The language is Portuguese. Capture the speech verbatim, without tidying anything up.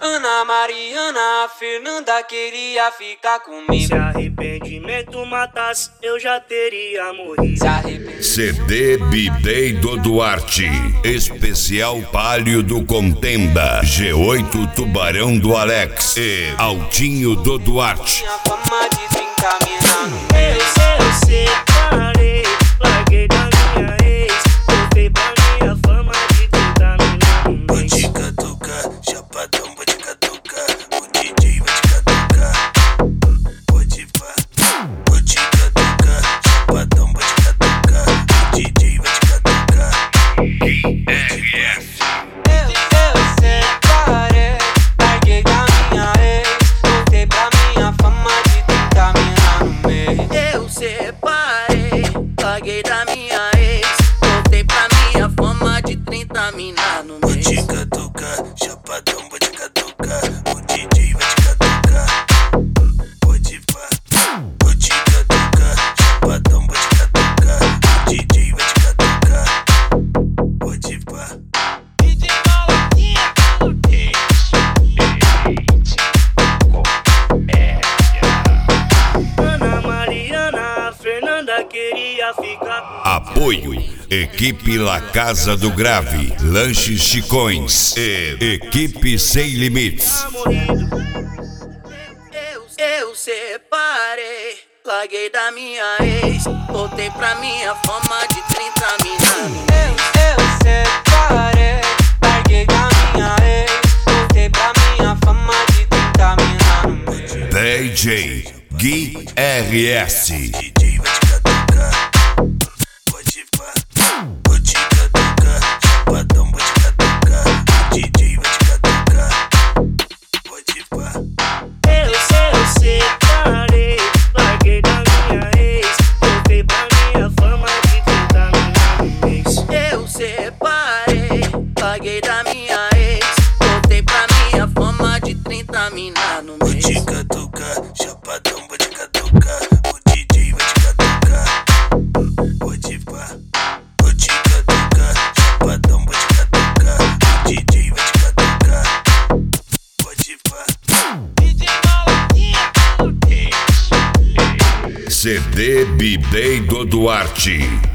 Ana Mariana, a Fernanda queria ficar comigo. Se arrependimento matasse, eu já teria morrido. Se arrependimento. C D B-Day do Duarte, especial Palio do Contenda, G oito Tubarão do Alex e Altinho do Duarte. Minha fama de desencaminhar no Eu, eu separei, larguei da minha ex, voltei pra minha fama de trinta mil. Vou te catucar, chapadão, vou te catucar. O D J vai te catucar. Pode pá, vou te catucar, chapadão, vou te catucar. O D J vai te catucar. Eu, eu separei, larguei da minha ex, voltei pra minha fama de desencaminhar no mês. Eu separei, larguei da minha ex, voltei pra minha fama de trinta mina no Vou mês. te catucar, chapadão, vou te catucar. O D J vai te catucar. Pode pá, vou te catucar, chapadão, vou te catucar. O D J vai te catucar. Pode pá. Ana Mariana, a Fernanda queria ficar com... Apoio, equipe La Casa do Grave, Lanches Chicões e equipe Sem Limites. morrido. Eu, eu separei, larguei da minha ex, voltei pra minha fama de trinta mina. Eu, eu separei, larguei da minha ex, voltei pra minha fama de desencaminhar no mês. D J Gui R S. D J vai te catucar. Pode pá, vou te catucar, chapadão, vou te catucar. O D J vai te catucar. Pode pá. Eu, eu separei, larguei da minha ex, voltei pra minha fama de trinta mina no mês. Eu separei, larguei da minha ex, voltei pra minha fama de trinta mina no Vou mês. te catucar, chapadão, vou te catucar. O D J vai te catucar. Pode pá, vou te catucar, chapadão, vou te catucar. O D J vai te catucar. Pode pá. C D B-Day do Duarte.